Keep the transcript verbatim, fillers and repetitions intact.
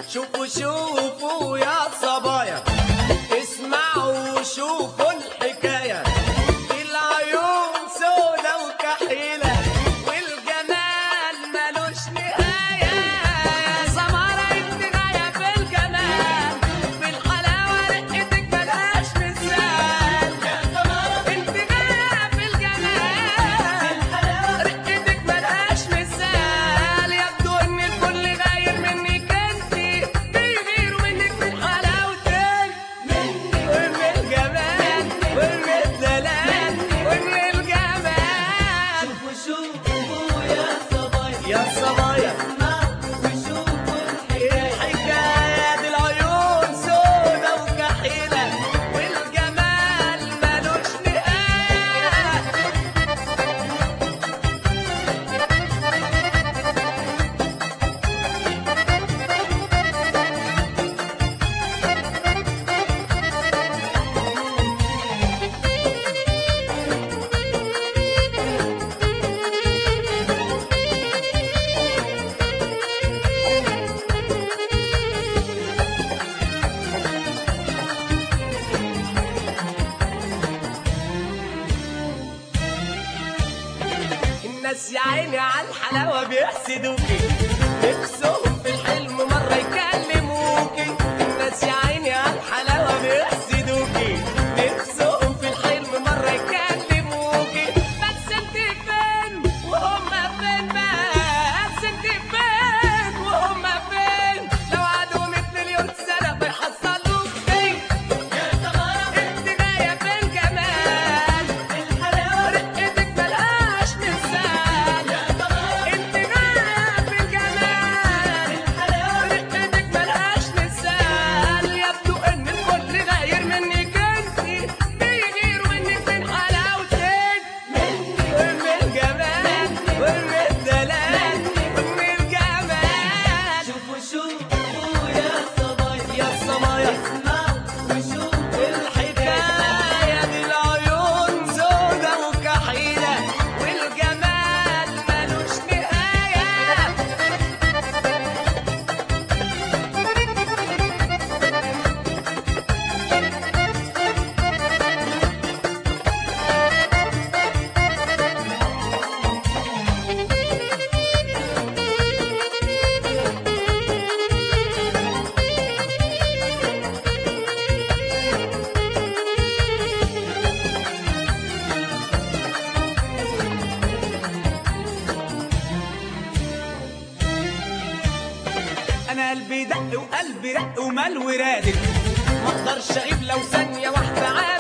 شوفوا شوفوا يا صبايا، اسمعوا شوفوا الحكاية، العيون سودا وكحيلة والجمال ملوش نهاية. يا سمرة انت غاية في الجمال، في الحلاوة رقتك ملهاش مثال. يا سمرة انت غاية في الجمال، في الحلاوة رقتك ملهاش مثال. يبدو ان الكل غاير منك انت، بيغيروا منك من حلاوتك، مني ومن الجمال ومن الدلال ومن الجمال. شوفوا شوفوا يا صبايا، يا صبايا اسمعوا وشوفوا الحكاية، الحكاية دي العيون سودا وكحيلة والجمال ملوش نهاية. الناس يا عيني على الحلاوة بيحسدوكي، نفسهم في الحلم مرة يكلموكي. الناس يا عيني على الحلاوة بيحسدوكي، نفسهم في الحلم مرة يكلموكي. بس انت فين وهم فين؟ بس انت فين وهم فين؟ لو قعدوا مية مليون سنة بيحصلوك فين؟ يا سمرة انت جاية في الجمال، الحلاوة، رقتك ملهاش مثال. يا سمرة انت جاية في الجمال، الحلاوة، رقتك ملهاش مثال. يبدو ان الكل غاير منك انت، بيغيروا منك من حلاوتك، مني ومن الجمال ومن الدلال ومن الجمال. شوفوا شوفوا يا صبايا، يا صبايا اسمعوا وشوفوا الحكاية دي العيون سودا وكحيلة والجمال ملوش نهاية. انا قلبي دق وقلبي رق ومال ورادد، ما اقدرش اغيب لو ثانية واحدة عادي.